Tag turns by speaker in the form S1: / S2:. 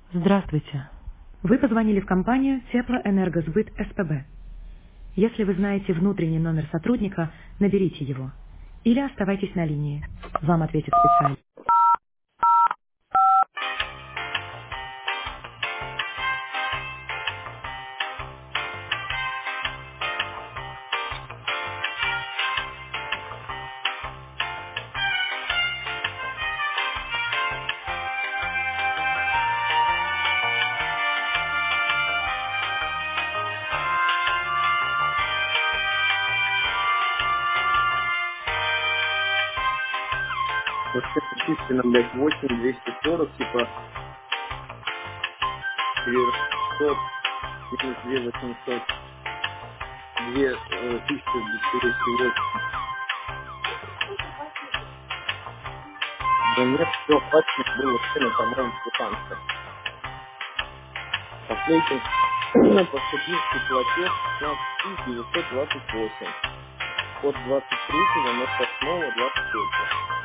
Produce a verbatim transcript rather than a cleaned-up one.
S1: Здравствуйте. Вы позвонили в компанию Теплоэнергосбыт СПБ. Если вы знаете внутренний номер сотрудника, наберите его. Или оставайтесь на линии. Вам ответит специалист.
S2: Вообще численно, блядь, восемь двести сорок, типа, девятьсот, минус две восемьсот, две э, тысячи двести восемь. Да нет, все, хватит было цены, по-моему, квитанция. Последний поступивший платеж пятнадцать тысяч девятьсот двадцать восемь от двадцать третьего ноль восьмого двадцать третьего.